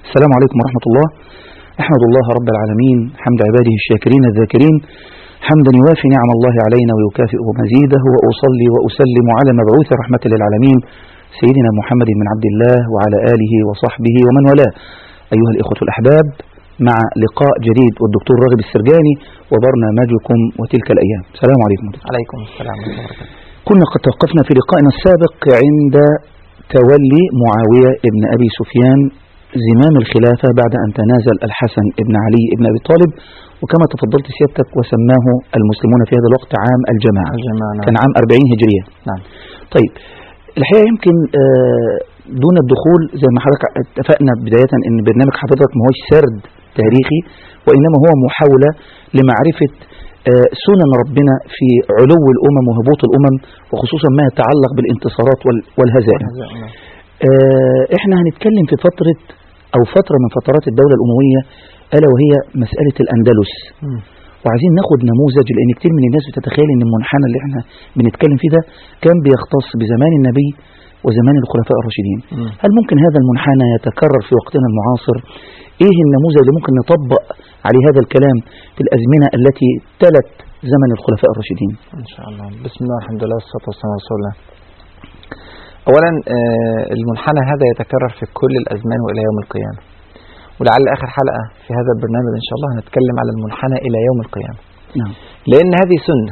السلام عليكم ورحمة الله. أحمد الله رب العالمين حمد عباده الشاكرين الذاكرين، حمدا يوافي نعم الله علينا ويكافئ مزيده، وأصلي وأسلم على مبعوث رحمة للعالمين سيدنا محمد بن عبد الله وعلى آله وصحبه ومن والاه. أيها الإخوة الأحباب، مع لقاء جديد والدكتور راغب السرجاني وبرنامجكم وتلك الأيام. السلام عليكم. عليكم السلام ورحمة الله وبركاته. كنا قد توقفنا في لقائنا السابق عند تولي معاوية ابن أبي سفيان زمام الخلافة بعد أن تنازل الحسن ابن علي ابن أبي طالب، وكما تفضلت سيادتك وسماه المسلمون في هذا الوقت عام الجماعة. نعم. كان عام 40 هجرية. نعم. طيب، الحقيقة يمكن دون الدخول زي ما حضرتك اتفقنا بداية ان برنامج حضرتك ما هوش سرد تاريخي، وإنما هو محاولة لمعرفة سنن ربنا في علو الأمم وهبوط الأمم، وخصوصا ما يتعلق بالانتصارات والهزائم. احنا هنتكلم في فترة من فترات الدولة الأموية، ألا وهي مسألة الأندلس. وعايزين ناخد نموذج، لأن كتير من الناس بتتخيل ان المنحنى اللي احنا بنتكلم فيه ده كان بيختص بزمان النبي وزمان الخلفاء الراشدين. هل ممكن هذا المنحنى يتكرر في وقتنا المعاصر؟ ايه النموذج اللي ممكن نطبق عليه هذا الكلام في الأزمنة التي تلت زمن الخلفاء الراشدين؟ إن شاء الله. بسم الله الحمد لله والصلاة والسلام على رسول الله. أولا المنحنى هذا يتكرر في كل الأزمان وإلى يوم القيامة، ولعل آخر حلقة في هذا البرنامج إن شاء الله هنتكلم على المنحنى إلى يوم القيامة. نعم. لأن هذه سنة،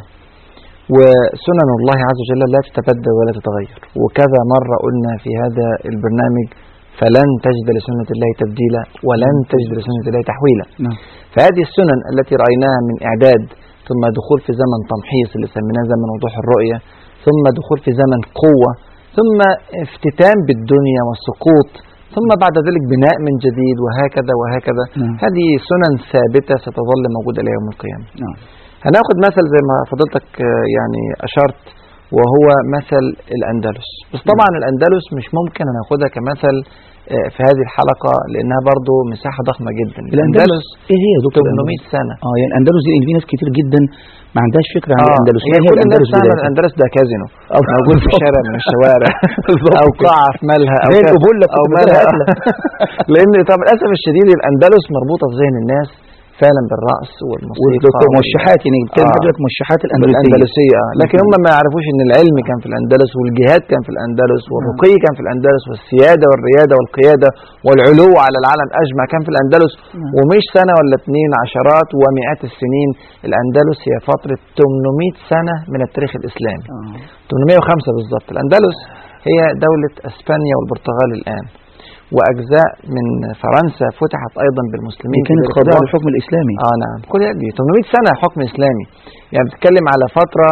وسنن الله عز وجل لا تتبدل ولا تتغير، وكذا مرة قلنا في هذا البرنامج فلن تجد لسنة الله تبديلا ولن تجد لسنة الله تحويلا. نعم. فهذه السنن التي رأيناها من إعداد، ثم دخول في زمن تمحيص اللي سميناه زمن وضوح الرؤية، ثم دخول في زمن قوة، ثم افتتان بالدنيا والسقوط، ثم بعد ذلك بناء من جديد، وهكذا وهكذا. هذه سنن ثابتة ستظل موجودة إلى يوم القيامة. هناخد مثل زي ما فضلتك يعني أشرت، وهو مثل الأندلس. بس طبعا الأندلس مش ممكن هناخدها كمثل في هذه الحلقة، لأنها برضو مساحة ضخمة جدا. الأندلس إيه هي يا دكتور؟ 800 سنة. يعني الأندلس دي في ناس كتير جدا ما عندهاش فكرة عن الأندلس. هي كل الناس فاهمة الأندلس ده كازينو موجود في شارع من الشوارع أو قاعة في مالها أو مالها لأن طبعا للأسف الشديد الأندلس مربوطة في ذهن الناس فعلا بالرأس والموسيقى والموشحات، يعني بتكلم حضرتك موشحات الأندلسية. لكن هم ما يعرفوش ان العلم كان في الأندلس، والجهاد كان في الأندلس، والرقي كان في الأندلس، والسيادة والريادة والقيادة والعلو على العالم أجمع كان في الأندلس. ومش سنة ولا اتنين، عشرات ومئات السنين. الأندلس هي فترة 800 سنة من التاريخ الإسلامي. 805 بالضبط. الأندلس هي دولة أسبانيا والبرتغال الآن، وأجزاء من فرنسا فتحت أيضا بالمسلمين، كانت خاضعة للحكم الإسلامي. نعم. كل دي 800 سنة حكم إسلامي، يعني بتتكلم على فترة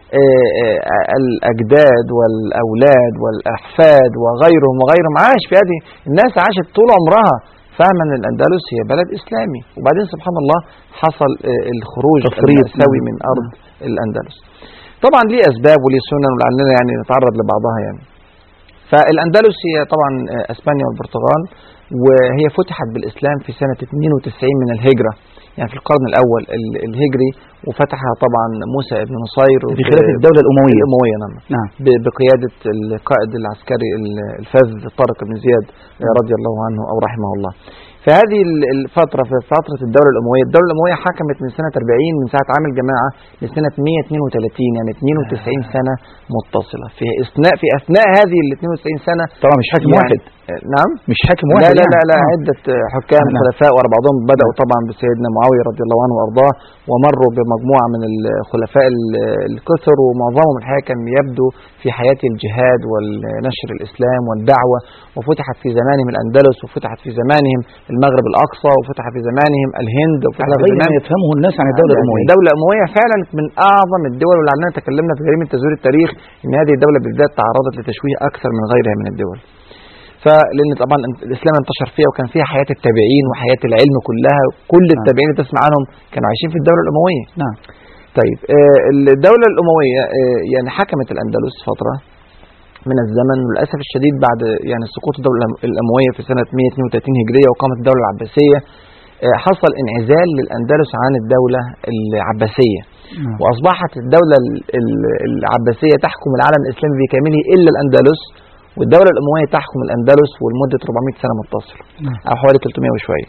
الأجداد والأولاد والأحفاد وغيرهم عاش في هذه الناس، عاشت طول عمرها فاهما أن الأندلس هي بلد إسلامي. وبعدين سبحان الله حصل الخروج المأساوي من أرض الأندلس. طبعا ليه أسباب وليه سنن، ولعلنا يعني نتعرض لبعضها يعني. فالأندلس هي طبعا أسبانيا والبرتغال، وهي فتحت بالإسلام في سنة 92 من الهجرة، يعني في القرن الأول الهجري، وفتحها طبعا موسى ابن نصير في خلافة الدولة الأموية. نعم. بقيادة القائد العسكري الفذ طارق بن زياد رضي الله عنه أو رحمه الله. فهذه الفترة في فترة الدولة الأموية حكمت من سنة 40 من ساعة عام الجماعة لسنة 132، يعني 92 سنة متصلة. في أثناء هذه ال 92 سنة طبعا مش حاكم واحد. نعم، مش حاكم واحد. لا عدة حكام خلفاء، ورا بعضهم بدأوا طبعا بسيدنا معاوية رضي الله عنه وأرضاه، ومروا بمجموعة من الخلفاء الكثر، ومعظمهم الحقيقة كان يبدو في حياة الجهاد والنشر الإسلام والدعوة. وفتحت في زمانهم الأندلس، وفتحت في زمانهم المغرب الأقصى، وفتح في زمانهم الهند، وفتح على غير ما يفهمه الناس عن الدولة الأموية. الدولة الأموية فعلا من أعظم الدول، ولعلنا تكلمنا في جريمة تزوير التاريخ إن هذه الدولة بالذات تعرضت لتشويه أكثر من غيرها من الدول. فلأن طبعا الإسلام انتشر فيها، وكان فيها حياة التابعين وحياة العلم كلها. كل التابعين اللي تسمع عنهم كانوا عايشين في الدولة الأموية. نعم. طيب الدولة الأموية يعني حكمت الأندلس فترة من الزمن، وللأسف الشديد بعد يعني سقوط الدولة الأموية في سنة 132 هجرية وقامت الدولة العباسية، حصل انعزال للأندلس عن الدولة العباسية. وأصبحت الدولة العباسية تحكم العالم الإسلامي بكامله إلا الأندلس، والدولة الأموية تحكم الأندلس ولمدة 400 سنة متصلة أو حوالي 300 وشوية.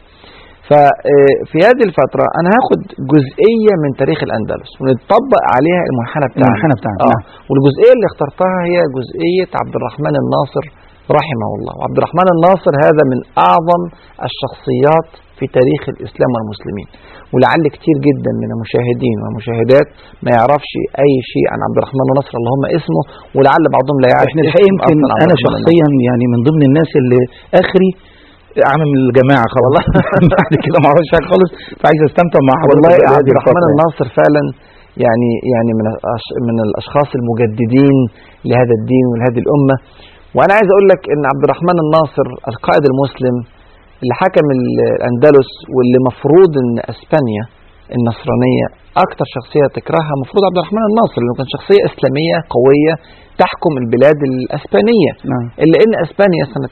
ففي هذه الفترة أنا هاخد جزئية من تاريخ الأندلس ونطبق عليها المنحنى بتاعنا. والجزئية اللي اخترتها هي جزئية عبد الرحمن الناصر رحمه الله. وعبد الرحمن الناصر هذا من أعظم الشخصيات في تاريخ الإسلام والمسلمين، ولعل كتير جدا من المشاهدين والمشاهدات ما يعرفش أي شيء عن عبد الرحمن الناصر اللهم اسمه، ولعل بعضهم لا يعرف. احنا الحقيقة يمكن أنا شخصيا يعني من ضمن الناس اللي آخري عامل من الجماعة خلاص والله بعد كده ما اعرفش حاجة خالص، فعايز استمتع مع والله عبد الرحمن الناصر فعلا يعني من الأشخاص المجددين لهذا الدين ولهذه الأمة. وأنا عايز أقول لك إن عبد الرحمن الناصر القائد المسلم اللي حكم الأندلس، واللي مفروض إن أسبانيا النصرانية أكتر شخصية تكرهها مفروض عبد الرحمن الناصر، لأنه كان شخصية إسلامية قوية تحكم البلاد الأسبانية. إلا إن أسبانيا سنة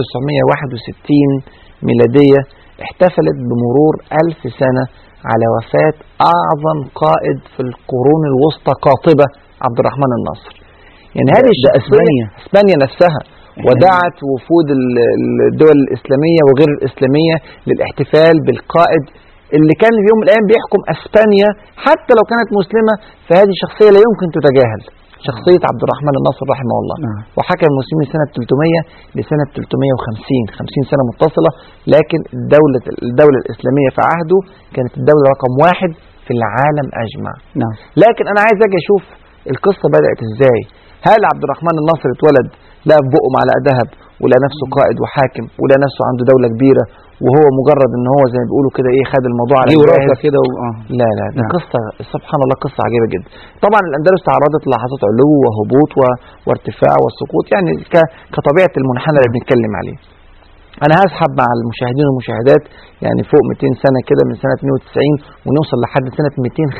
1961 ميلادية احتفلت بمرور 1000 سنة على وفاة أعظم قائد في القرون الوسطى قاطبة عبد الرحمن الناصر. يعني هذه أسبانيا نفسها ودعت وفود الدول الإسلامية وغير الإسلامية للاحتفال بالقائد اللي كان في يوم من الأيام بيحكم أسبانيا حتى لو كانت مسلمة. فهذه شخصية لا يمكن تتجاهل، شخصية عبد الرحمن الناصر رحمه الله. وحكم المسلمين سنة 300 لسنة 350 50 سنة متصلة. لكن الدولة الإسلامية في عهده كانت الدولة رقم 1 في العالم أجمع. لكن أنا عايز أجي أشوف القصة بدأت إزاي. هل عبد الرحمن الناصر اتولد لا في بقه معلقة ذهب ولا نفسه قائد وحاكم ولا نفسه عنده دولة كبيرة وهو مجرد ان هو زي ما بيقولوا كده خد الموضوع على جاهز كده لا ده قصة سبحان الله، قصة عجيبة جدا. طبعا الأندلس تعرضت للحظات علو وهبوط وارتفاع والسقوط، يعني كطبيعة المنحنى اللي بنتكلم عليه. أنا هسحب مع المشاهدين والمشاهدات يعني فوق 200 سنة كده، من سنة 190 ونوصل لحد سنة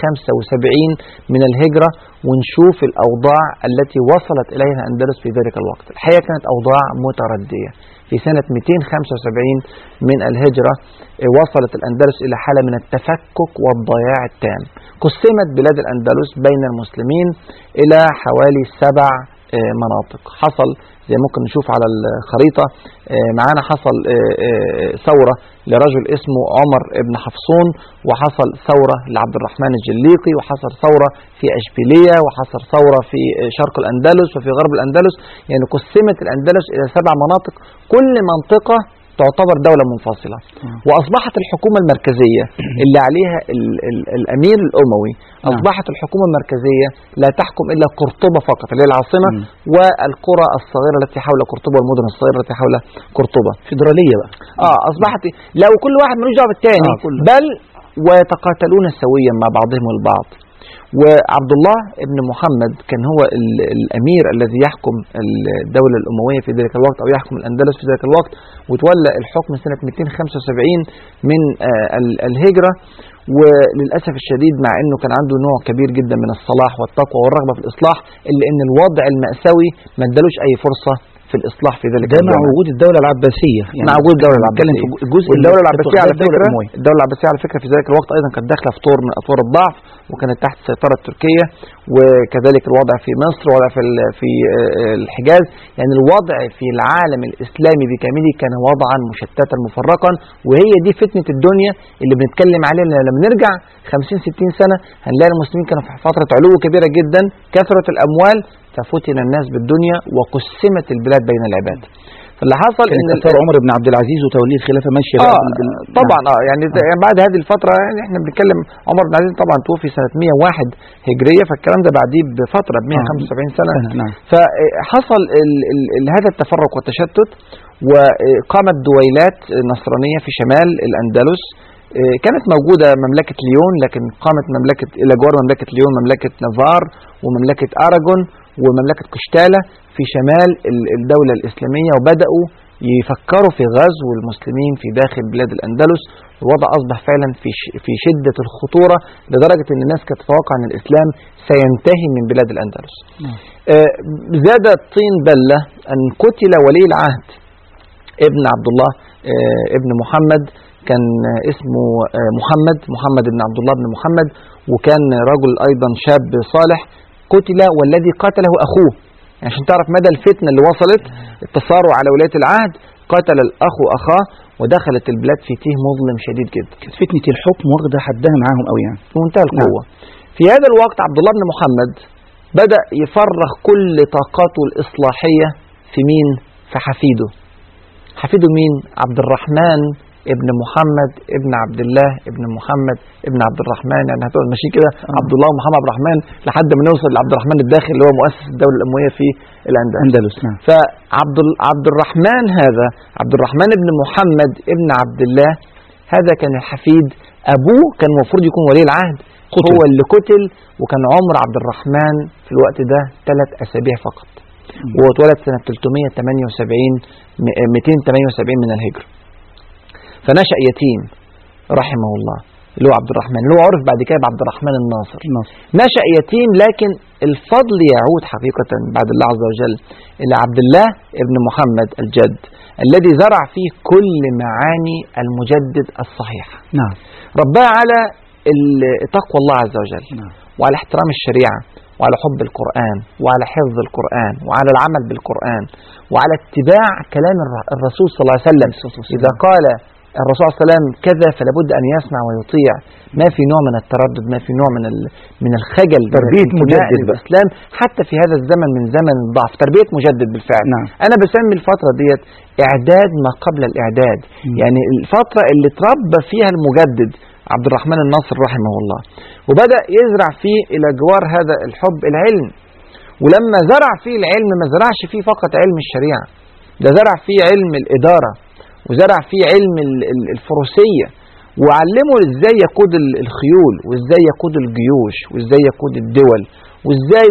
275 من الهجرة، ونشوف الأوضاع التي وصلت إليها الأندلس في ذلك الوقت. الحقيقة كانت أوضاع متردية. في سنة 275 من الهجرة وصلت الأندلس إلى حالة من التفكك والضياع التام. قسمت بلاد الأندلس بين المسلمين إلى حوالي 7 مناطق. حصل زي ممكن نشوف على الخريطة معانا، حصل ثورة لرجل اسمه عمر ابن حفصون، وحصل ثورة لعبد الرحمن الجليقي، وحصل ثورة في أشبيلية، وحصل ثورة في شرق الأندلس وفي غرب الأندلس. يعني قسمت الأندلس إلى 7 مناطق، كل منطقة تعتبر دولة منفصلة. وأصبحت الحكومة المركزية اللي عليها الأمير الأموي، أصبحت الحكومة المركزية لا تحكم إلا قرطبة فقط اللي هي العاصمة، والقرى الصغيرة التي حول قرطبة والمدن الصغيرة التي حول قرطبة. فيدرالية بقى. أصبحت لا، وكل واحد ملوش دعوة بالتاني، بل ويتقاتلون سويا مع بعضهم البعض. وعبد الله ابن محمد كان هو الأمير الذي يحكم الدولة الأموية في ذلك الوقت، أو يحكم الأندلس في ذلك الوقت، وتولى الحكم سنة 275 من الهجرة. وللأسف الشديد مع أنه كان عنده نوع كبير جدا من الصلاح والتقوى والرغبة في الإصلاح، إلا أن الوضع المأساوي ما ادالوش أي فرصة في الإصلاح في ذلك. ده مع وجود الدولة العباسية، يعني مع وجود الدولة العباسية. والدولة العباسية على فكرة، الدولة العباسية على فكرة في ذلك الوقت أيضا كانت داخلة في طور من أطوار الضعف، وكانت تحت السيطرة التركية، وكذلك الوضع في مصر ووضع في الحجاز. يعني الوضع في العالم الإسلامي بكامله كان وضعا مشتتا مفرقا. وهي دي فتنة الدنيا اللي بنتكلم عليها. لما نرجع 50-60 سنة هنلاقي المسلمين كانوا في فترة علو كبيرة جدا، كثرة الأموال، ففتن الناس بالدنيا وقسمت البلاد بين العباد. فاللي حصل ان عمر بن عبد العزيز وتوليه الخلافه ماشيه طبعا يعني بعد هذه الفتره، يعني احنا بنتكلم عمر بن عبد العزيز طبعا توفي سنه 101 هجريه، فالكلام ده بعديه بفتره ب 175 سنه. فحصل هذا التفرق والتشتت، وقامت دويلات نصرانيه في شمال الاندلس. كانت موجودة مملكة ليون، لكن قامت مملكة إلى جوار مملكة ليون مملكة نافار ومملكة أراغون ومملكة قشتالة في شمال الدولة الإسلامية، وبدأوا يفكروا في غزو المسلمين في داخل بلاد الأندلس. الوضع أصبح فعلا في شدة الخطورة، لدرجة أن الناس كانت تتوقع أن الإسلام سينتهي من بلاد الأندلس. زاد الطين بلة أن قتل ولي العهد ابن عبد الله ابن محمد، كان اسمه محمد بن عبد الله بن محمد، وكان رجل أيضا شاب صالح، قتل والذي قتله أخوه. يعني عشان تعرف مدى الفتنة اللي وصلت، التصارع على ولاية العهد، قتل الأخ أخاه، ودخلت البلاد في تيه مظلم شديد جدا. كانت فتنة الحكم واخدة حدها معاهم قوي يعني بمنتهى القوة. في هذا الوقت عبد الله بن محمد بدأ يفرغ كل طاقاته الإصلاحية في مين؟ في حفيده. حفيده مين؟ عبد الرحمن ابن محمد ابن عبد الله ابن محمد ابن عبد الرحمن، يعني هتقول ماشي كده عبد الله ومحمد عبد الرحمن لحد ما نوصل لعبد الرحمن الداخل اللي هو مؤسس الدولة الأموية في الأندلس. فعبد الرحمن هذا عبد الرحمن ابن محمد ابن عبد الله، هذا كان الحفيد. أبوه كان المفروض يكون ولي العهد، هو اللي قتل، وكان عمر عبد الرحمن في الوقت ده 3 أسابيع فقط، وهو اتولد سنة 278 من الهجرة. فنشأ يتيم رحمه الله اللي هو عبد الرحمن، اللي هو عرف بعد كده بعبد الرحمن الناصر. نشأ يتيم، لكن الفضل يعود حقيقة بعد الله عز وجل إلى عبد الله ابن محمد الجد، الذي زرع فيه كل معاني المجدد الصحيح. نعم. رباه على تقوى الله عز وجل، وعلى احترام الشريعة، وعلى حب القرآن، وعلى حفظ القرآن، وعلى العمل بالقرآن، وعلى اتباع كلام الرسول صلى الله عليه وسلم. إذا قال الرسول صلى الله عليه وسلم كذا فلا بد أن يسمع ويطيع، ما في نوع من التردد، ما في نوع من الخجل. تربية مجدد الإسلام حتى في هذا الزمن من زمن الضعف، تربية مجدد بالفعل. نعم. أنا بسمي الفترة ديت إعداد ما قبل الإعداد. يعني الفترة اللي تربى فيها المجدد عبد الرحمن الناصر رحمه الله، وبدأ يزرع فيه إلى جوار هذا الحب العلم. ولما زرع فيه العلم ما زرعش فيه فقط علم الشريعة، ده زرع فيه علم الإدارة، وزرع فيه علم الفروسية، وعلمه ازاي يقود الخيول، وازاي يقود الجيوش، وازاي يقود الدول، وازاي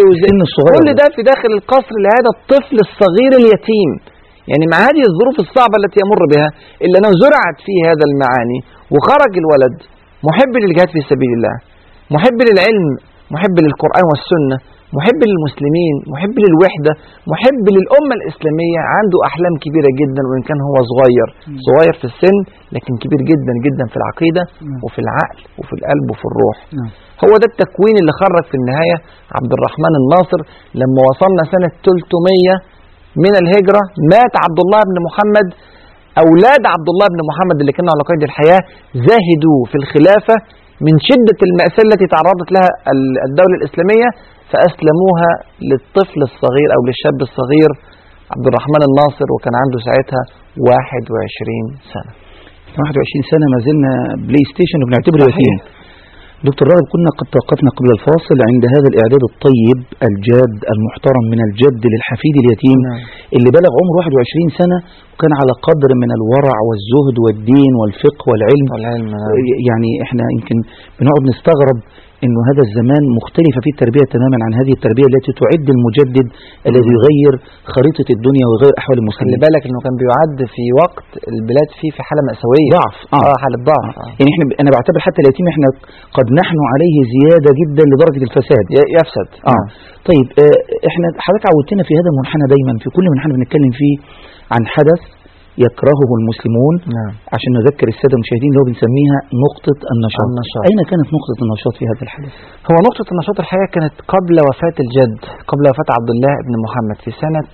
كل ده في داخل القصر لهذا الطفل الصغير اليتيم. يعني مع هذه الظروف الصعبة التي يمر بها، إلا أنه زرعت فيه هذا المعاني، وخرج الولد محب للجهاد في سبيل الله، محب للعلم، محب للقرآن والسنة، محب للمسلمين، محب للوحدة، محب للأمة الإسلامية، عنده أحلام كبيرة جدا، وإن كان هو صغير في السن، لكن كبير جدا جدا في العقيدة وفي العقل وفي القلب وفي الروح. هو ده التكوين اللي خرج في النهاية عبد الرحمن الناصر. لما وصلنا سنة 300 من الهجرة مات عبد الله بن محمد. أولاد عبد الله بن محمد اللي كانوا على قيد الحياة زاهدوا في الخلافة من شدة المأساة التي تعرضت لها الدولة الإسلامية، فأسلموها للطفل الصغير أو للشاب الصغير عبد الرحمن الناصر، وكان عنده ساعتها 21 سنة. 21 سنة ما زلنا بلاي ستيشن وبنعتبره يتيم. دكتور راغب، كنا قد توقفنا قبل الفاصل عند هذا الإعداد الطيب الجاد المحترم من الجد للحفيد اليتيم اللي بلغ عمره 21 سنة، وكان على قدر من الورع والزهد والدين والفقه والعلم. يعني احنا يمكن بنقعد نستغرب انه هذا الزمان مختلفة فيه التربية تماما عن هذه التربية التي تعد المجدد الذي يغير خريطة الدنيا ويغير احوال المسلمين. خلي بالك انه كان بيعد في وقت البلاد فيه في حالة مأساوية، ضعف. حالة ضعف. يعني انا بعتبر حتى اليتيم احنا قد نحن عليه زيادة جدا لدرجة الفساد، يفسد. طيب احنا حضرتك عودتنا في هذا المنحنى دايما في كل منحنى بنتكلم فيه عن حدث يكرهه المسلمون. عشان نذكر السادة المشاهدين اللي هو بنسميها نقطة النشاط. أين كانت نقطة النشاط في هذا الحدث؟ هو نقطة النشاط الحقيقة كانت قبل وفاة الجد، قبل وفاة عبد الله بن محمد في سنة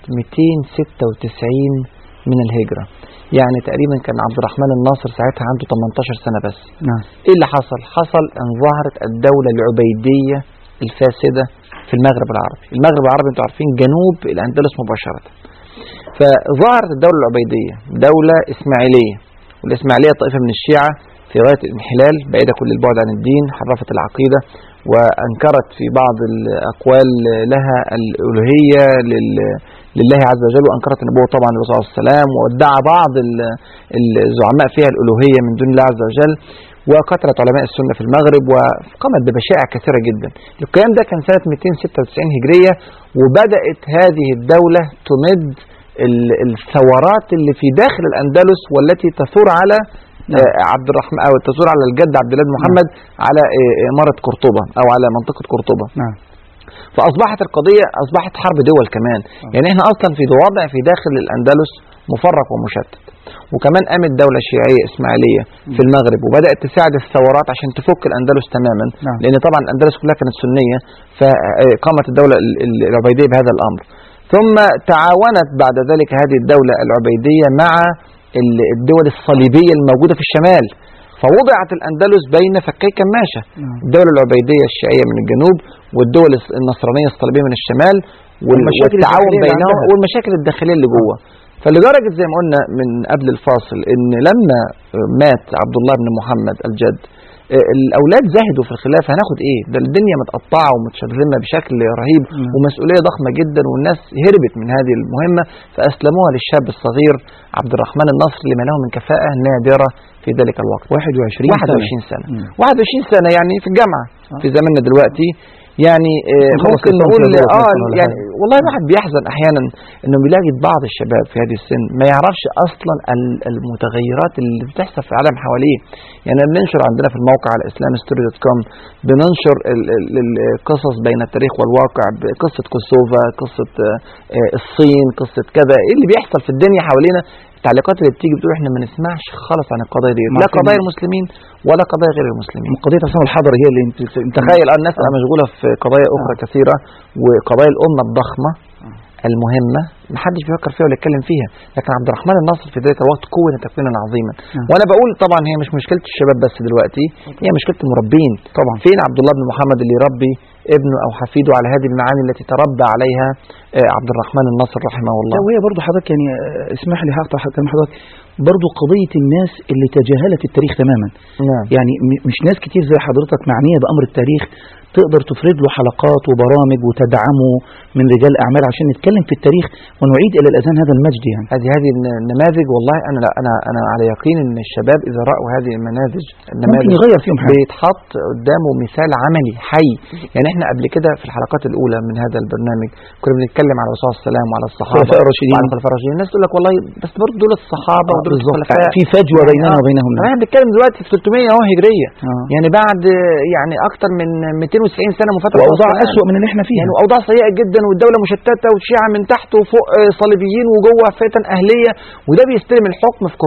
296 من الهجرة. يعني تقريبا كان عبد الرحمن الناصر ساعتها عنده 18 سنة بس. إيه اللي حصل؟ حصل أن ظهرت الدولة العبيدية الفاسدة في المغرب العربي. المغرب العربي انتوا عارفين جنوب الأندلس مباشرة. فظهرت الدولة العبيدية دولة إسماعيلية، والإسماعيلية طائفة من الشيعة في غاية الانحلال، بعيدة كل البعد عن الدين، حرفت العقيدة، وأنكرت في بعض الأقوال لها الألوهية لله عز وجل، وأنكرت النبوة طبعا للرسول صلى الله عليه وسلم، وادعى بعض الزعماء فيها الألوهية من دون الله عز وجل، وكثرت علماء السنة في المغرب، وقامت بمشاعر كثيرة جدا. القيام ده كان سنة 296 هجرية، وبدأت هذه الدولة تمد الثورات اللي في داخل الأندلس، والتي تثور على عبد الرحمن أو تثور على الجد عبد الله بن محمد على إمارة قرطبة أو على منطقة قرطبة. فأصبحت القضية أصبحت حرب دول كمان. يعني احنا أصلا في وضع في داخل الأندلس مفرق ومشتت، وكمان قامت دولة شيعية إسماعيلية في المغرب، وبدأت تساعد الثورات عشان تفك الأندلس تماما. لأن طبعا الأندلس كلها كانت سنية، فقامت الدولة العبيدية بهذا الأمر. ثم تعاونت بعد ذلك هذه الدولة العبيدية مع الدول الصليبية الموجودة في الشمال، فوضعت الأندلس بين فكي كماشة، الدولة العبيدية الشيعية من الجنوب والدول النصرانية الصليبية من الشمال، والتعاون بينهم والمشاكل الداخلية اللي جوه. فلدرجة زي ما قلنا من قبل الفاصل إن لما مات عبد الله بن محمد الجد الأولاد زهدوا في الخلافة، هناخد إيه؟ ده الدنيا متقطعة ومتشرذمة بشكل رهيب ومسؤولية ضخمة جدا، والناس هربت من هذه المهمة فأسلموها للشاب الصغير عبد الرحمن الناصر لما له من كفاءة نادرة في ذلك الوقت. 21 سنة 21 سنة يعني في الجامعة في زماننا دلوقتي، يعني ممكن نقول يعني والله الواحد بيحزن احيانا انه بيلاقي بعض الشباب في هذه السن ما يعرفش اصلا المتغيرات اللي بتحصل في العالم حواليه. يعني بننشر عندنا في الموقع على islamhistory.com بننشر القصص بين التاريخ والواقع، قصة كوسوفا، قصة الصين، قصة كذا، ايه اللي بيحصل في الدنيا حوالينا. التعليقات اللي بتيجي بتقول احنا ما نسمعش خالص عن القضايا دي، لا قضايا المسلمين ولا قضايا غير المسلمين. قضية عصام الحضري هي اللي تخيل الناس مشغولة في قضايا أخرى كثيرة، وقضايا الأمة الضخمة المهمة محدش بيفكر فيها ولا يتكلم فيها، لكن عبد الرحمن الناصر في ذلك الوقت كون تكوينا عظيما. وانا بقول طبعا هي مش مشكلة الشباب بس دلوقتي، هي مشكلة المربين طبعا. فين عبد الله بن محمد اللي يربي ابنه او حفيده على هذه المعاني التي تربى عليها عبد الرحمن الناصر رحمه الله؟ وهي برضو حضرتك يعني اسمح لي هقطع كلام حضرتك، برضو قضية الناس اللي تجاهلت التاريخ تماما. يعني مش ناس كتير زي حضرتك معنية بأمر التاريخ تقدر تفرد له حلقات وبرامج وتدعمه من رجال أعمال عشان نتكلم في التاريخ ونعيد إلى الأذهان هذا المجد. يعني هذه النماذج والله أنا على يقين إن الشباب إذا رأوا هذه النماذج ممكن يغير فيهم حاجة، بيتحط قدامه مثال عملي حي. يعني إحنا قبل كده في الحلقات الأولى من هذا البرنامج كنا بنتكلم على الرسول صلى الله عليه وسلم وعلى الصحابة وعلى الخلفاء الراشدين. الناس تقول لك والله بس برضه دول الصحابة ودول الخلفاء في فجوة بيننا وبينهم. احنا بنتكلم دلوقتي في 300 اهو هجرية، يعني بعد يعني أكتر من 290 سنة مفترة، وأوضاع أسوأ من اللي احنا فيها، يعني أوضاع سيئة جدا، والدولة مشتتة والشيعة من تحت وفوق صليبيين وجوه فتن أهلية. وده بيستلم الحكم في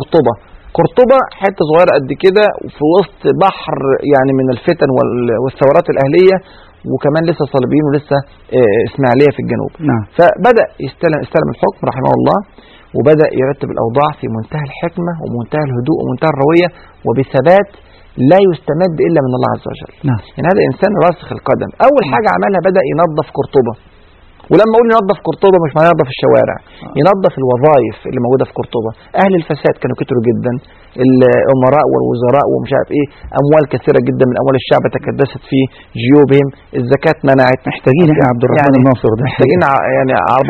قرطبة حتة صغيرة قد كده في وسط بحر يعني من الفتن والثورات الأهلية، وكمان لسه صليبيين ولسه إسماعيلية في الجنوب. فبدأ يستلم الحكم رحمه الله، وبدأ يرتب الأوضاع في منتهى الحكمة ومنتهى الهدوء ومنتهى الروية وبثبات لا يستمد إلا من الله عز وجل. يعني هذا إنسان راسخ القدم. أول حاجة عملها بدأ ينظف قرطبة. ولما أقول ينظف قرطبة مش معناه ينظف الشوارع، ينظف الوظائف اللي موجودة في قرطبة. أهل الفساد كانوا كتروا جدا، الأمراء والوزراء ومش عارف إيه، أموال كثيرة جدا من أموال الشعب تكدست في جيوبهم، الزكاة منعت. محتاجين إحنا عبد الرحمن يعني الناصر ده، محتاجين يعني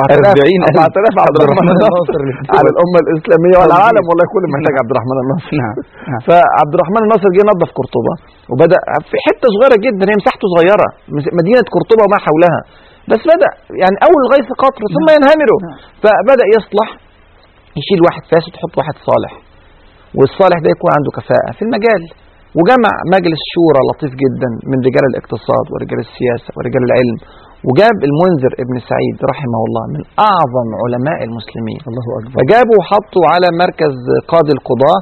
40,000 عبد الرحمن الناصر على الأمة الإسلامية والعالم، والله كل محتاج عبد الرحمن الناصر. فعبد الرحمن الناصر جه نظف قرطبة، وبدأ في حتة صغيرة جدا، هي مساحته صغيرة مدينة قرطبة وما حولها، بس بدأ يعني أول الغيث قطر ثم ينهمره. فبدأ يصلح، يشيل واحد فاسد يحط واحد صالح، والصالح ده يكون عنده كفاءة في المجال. وجمع مجلس شورى لطيف جدا من رجال الاقتصاد ورجال السياسة ورجال العلم، وجاب المنذر ابن سعيد رحمه الله من أعظم علماء المسلمين، الله أكبر، فجابه وحطه على مركز قاضي القضاء.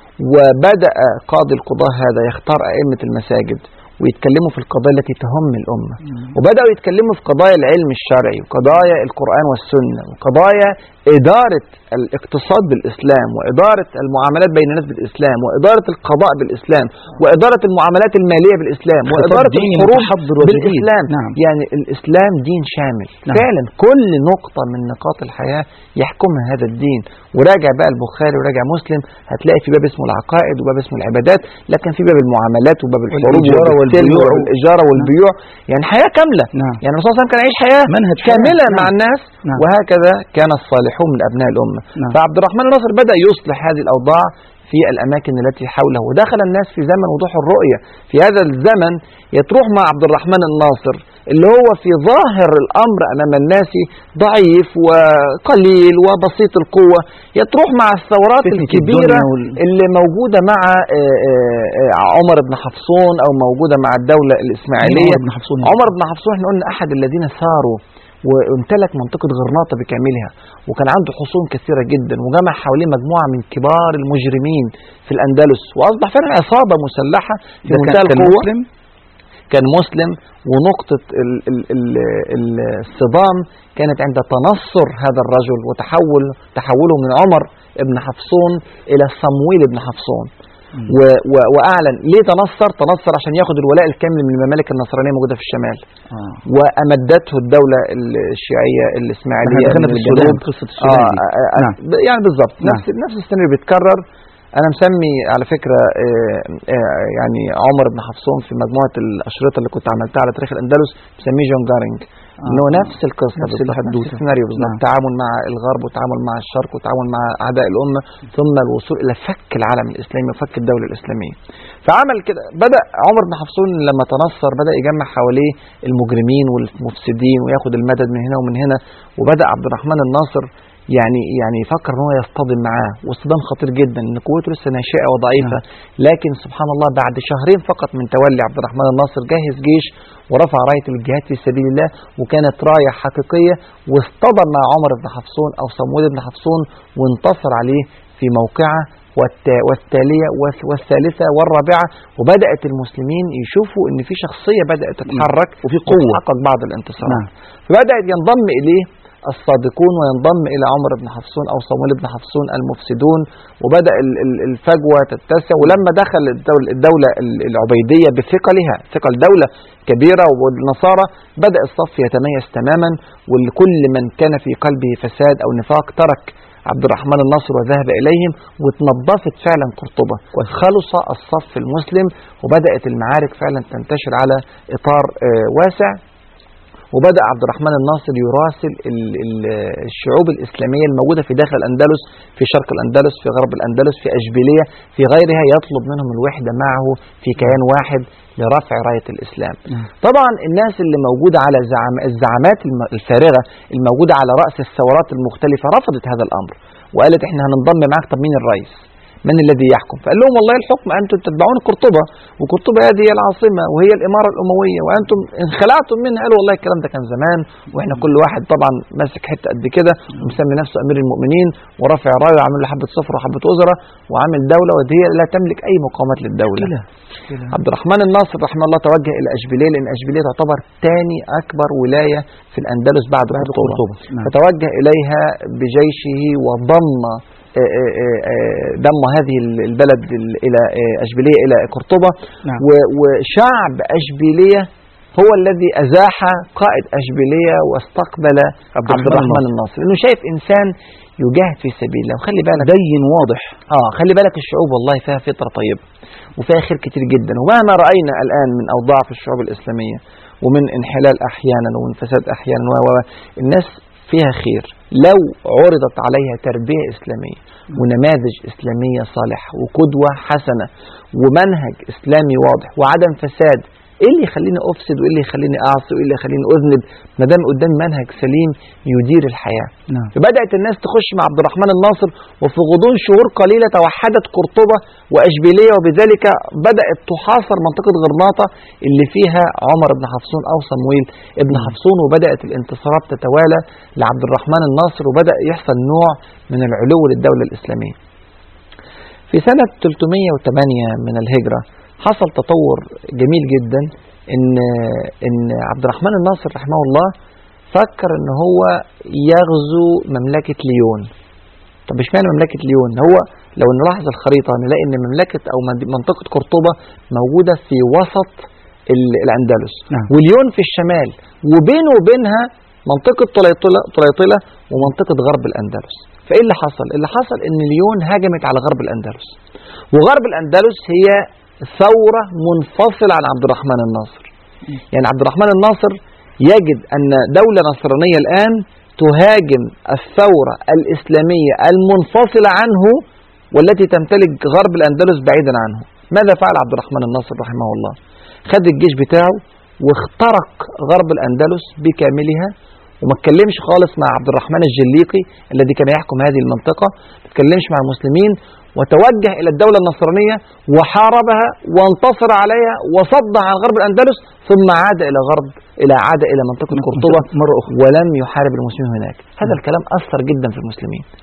وبدأ قاضي القضاء هذا يختار أئمة المساجد ويتكلموا في القضايا التي تهم الأمة، وبدأوا يتكلموا في قضايا العلم الشرعي وقضايا القرآن والسنة وقضايا إدارة الاقتصاد بالإسلام وإدارة المعاملات بين الناس بالإسلام وإدارة القضاء بالإسلام وإدارة المعاملات المالية بالإسلام وإدارة الحروب بالإسلام. يعني الإسلام دين شامل. فعلا كل نقطة من نقاط الحياة يحكمها هذا الدين. وراجع بقى البخاري وراجع مسلم هتلاقي في باب اسمه العقائد وباب اسمه العبادات، لكن في باب المعاملات وباب الحروب والإجارة والبيوع. يعني حياة كاملة. يعني الرسول صلى الله عليه وسلم كان يعيش حياة كاملة مع الناس. وهكذا كان الصالحون من أبناء الأمة. فعبد الرحمن الناصر بدأ يصلح هذه الأوضاع في الأماكن التي حوله، ودخل الناس في زمن وضوح الرؤية. في هذا الزمن يتروح مع عبد الرحمن الناصر اللي هو في ظاهر الأمر أمام الناس ضعيف وقليل وبسيط القوة، يتروح مع الثورات الكبيرة اللي موجودة مع عمر بن حفصون أو موجودة مع الدولة الإسماعيلية. عمر بن حفصون احنا قلنا أحد الذين ثاروا وامتلك منطقة غرناطة بكاملها، وكان عنده حصون كثيرة جدا، وجمع حواليه مجموعة من كبار المجرمين في الأندلس، وأصبح فعلا عصابة مسلحة في منتهى القوة. كان مسلم، ونقطة الصدام كانت عند تنصر هذا الرجل وتحوله من عمر ابن حفصون إلى صمويل ابن حفصون. وأعلن ليه تنصر عشان ياخد الولاء الكامل من الممالك النصرانية موجودة في الشمال. وأمدته الدولة الشيعية الإسماعيلية من الجنوب. يعني بالضبط نفس السيناريو بيتكرر. أنا مسمي على فكرة يعني عمر بن حفصون في مجموعة الأشرطة اللي كنت عملتها على تاريخ الأندلس مسميه جون جارينج، إنه نفس القصة، نفس السيناريو بالضبط. التعامل مع الغرب والتعامل مع الشرق والتعامل مع أعداء الأمة، ثم الوصول إلى فك العالم الإسلامي وفك الدولة الإسلامية. فعمل كده، بدأ عمر بن حفصون لما تنصر بدأ يجمع حواليه المجرمين والمفسدين وياخد المدد من هنا ومن هنا. وبدأ عبد الرحمن الناصر يعني يفكر ان هو يصطدم معاه، واصطدام خطير جدا ان قوته لسه ناشئه وضعيفه. لكن سبحان الله بعد شهرين فقط من تولي عبد الرحمن الناصر جهز جيش ورفع رايه الجهاد في سبيل الله، وكانت رايه حقيقيه، واصطدم مع عمر بن حفصون او صمويل بن حفصون وانتصر عليه في موقعه والتاليه والثالثه والرابعه. وبدات المسلمين يشوفوا ان في شخصيه بدات تتحرك وفي قوه وتحقق بعض الانتصارات. فبدات ينضم اليه الصادقون وينضم إلى عمر بن حفصون أو صمويل بن حفصون المفسدون، وبدأ الفجوة تتسع. ولما دخل الدولة العبيدية بثقلها، ثقل دولة كبيرة والنصارى، بدأ الصف يتميز تماما، وكل من كان في قلبه فساد أو نفاق ترك عبد الرحمن الناصر وذهب إليهم، واتنظفت فعلا قرطبة وخلص الصف المسلم، وبدأت المعارك فعلا تنتشر على إطار واسع. وبدأ عبد الرحمن الناصر يراسل الشعوب الإسلامية الموجودة في داخل الأندلس، في شرق الأندلس، في غرب الأندلس، في أشبيلية، في غيرها، يطلب منهم الوحدة معه في كيان واحد لرفع راية الإسلام. طبعا الناس اللي موجودة على الزعامات الفارغة الموجودة على رأس الثورات المختلفة رفضت هذا الأمر، وقالت احنا هننضم معك. طب مين الرئيس؟ من الذي يحكم؟ فقال لهم والله الحكم أنتم تتبعون قرطبة، وقرطبة هذه هي العاصمة وهي الإمارة الأموية، وأنتم انخلعتم منها. قالوا والله الكلام ده كان زمان، وإحنا كل واحد طبعا ماسك حتة قد كده ومسمي نفسه أمير المؤمنين ورافع رايه وعامل له حبة صفر وحبة وزراء وعامل دولة، وهي لا تملك أي مقاومات للدولة. عبد الرحمن الناصر رحمه الله توجه إلى أشبيلية، لأن أشبيلية تعتبر ثاني أكبر ولاية في الأندلس بعد قرطبة. فتوجه إليها بجيشه وضم هذه البلد إلى أشبيلية إلى قرطبة. وشعب أشبيلية هو الذي أزاح قائد أشبيلية واستقبل عبد الرحمن الناصر، لأنه شايف إنسان يجاهد في سبيل الله. وخلي بالك دين واضح. خلي بالك الشعوب والله فيها فطرة طيبة وفيها خير كتير جدا. ومهما رأينا الآن من أوضاع في الشعوب الإسلامية ومن انحلال أحيانا ومن فساد أحيانا الناس فيها خير لو عرضت عليها تربية إسلامية ونماذج إسلامية صالحة وقدوة حسنة ومنهج إسلامي واضح وعدم فساد. إيه اللي يخليني أفسد وإيه اللي يخليني أعصي وإيه اللي يخليني أذنب ما دام قدام منهج سليم يدير الحياة؟ فبدأت الناس تخش مع عبد الرحمن الناصر، وفي غضون شهور قليلة توحدت قرطبة وأشبيلية، وبذلك بدأت تحاصر منطقة غرناطة اللي فيها عمر بن حفصون أو صمويل ابن حفصون، وبدأت الانتصارات تتوالى لعبد الرحمن الناصر، وبدأ يحصل نوع من العلو للدولة الإسلامية. في سنة 308 من الهجرة حصل تطور جميل جدا، ان عبد الرحمن الناصر رحمه الله فكر ان هو يغزو مملكة ليون. طب اشمعنى مملكة ليون؟ هو لو نلاحظ الخريطة نلاقي ان مملكة او منطقة قرطبة موجودة في وسط الأندلس، وليون في الشمال، وبينه وبينها منطقة طليطلة ومنطقة غرب الأندلس. فإيه اللي حصل؟ اللي حصل ان ليون هاجمت على غرب الأندلس، وغرب الأندلس هي ثورة منفصلة عن عبد الرحمن الناصر. يعني عبد الرحمن الناصر يجد أن دولة نصرانية الآن تهاجم الثورة الإسلامية المنفصلة عنه والتي تمتلك غرب الأندلس بعيدا عنه. ماذا فعل عبد الرحمن الناصر رحمه الله؟ خد الجيش بتاعه واخترق غرب الأندلس بكاملها، وما اتكلمش خالص مع عبد الرحمن الجليقي الذي كان يحكم هذه المنطقة، ما اتكلمش مع المسلمين، وتوجه إلى الدولة النصرانية وحاربها وانتصر عليها وصد عن غرب الأندلس، ثم عاد إلى منطقة قرطبة مرة أخرى ولم يحارب المسلمين هناك. هذا الكلام أثر جدا في المسلمين،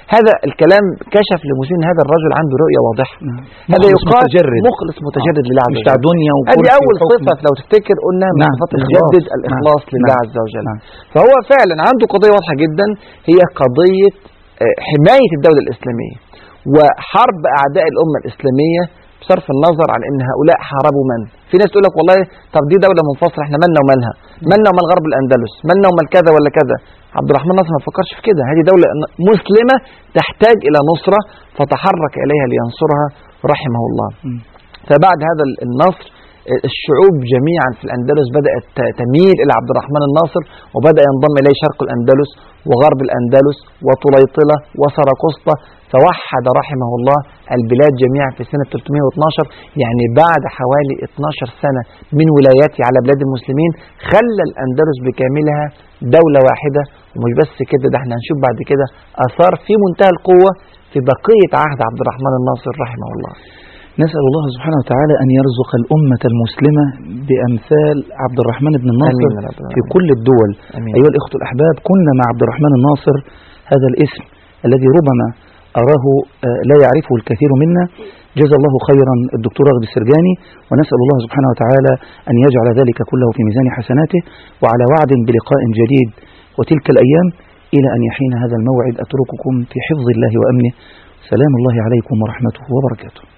هذا الكلام كشف لمسلم هذا الرجل عنده رؤية واضحة. هذا يقال مخلص متجرد لله عز وجل، مش بتاع دنيا هذه أول صفة لو تفتكر قلنا من صفات يجدد الإخلاص لله عز وجل. فهو فعلا عنده قضية واضحة جدا، هي قضية حماية الدولة الإسلامية وحرب أعداء الأمة الإسلامية، بصرف النظر عن ان هؤلاء حاربوا من. في ناس تقول لك والله طب دي دولة منفصلة، احنا مالنا ومالها، مالنا ومال غرب الأندلس، مالنا ومال كذا ولا كذا. عبد الرحمن الناصر ما فكرش في كده، هذه دولة مسلمة تحتاج إلى نصرة فتحرك إليها لينصرها رحمه الله. فبعد هذا النصر الشعوب جميعا في الأندلس بدأت تميل إلى عبد الرحمن الناصر، وبدأ ينضم إليه شرق الأندلس وغرب الأندلس وطليطلة وسراقسطة، فوحد رحمه الله البلاد جميعا في سنة 312. يعني بعد حوالي 12 سنة من ولايته على بلاد المسلمين خلى الأندلس بكاملها دولة واحدة. ومش بس كده، ده احنا هنشوف بعد كده آثار في منتهى القوة في بقية عهد عبد الرحمن الناصر رحمه الله. نسأل الله سبحانه وتعالى أن يرزق الأمة المسلمة بأمثال عبد الرحمن بن الناصر في كل الدول. أيها الإخوة الأحباب، كنا مع عبد الرحمن الناصر، هذا الاسم الذي ربما أراه لا يعرفه الكثير منا. جزا الله خيرا الدكتور رغد السرجاني، ونسأل الله سبحانه وتعالى أن يجعل ذلك كله في ميزان حسناته، وعلى وعد بلقاء جديد وتلك الأيام. إلى أن يحين هذا الموعد أترككم في حفظ الله وأمنه. سلام الله عليكم ورحمته وبركاته.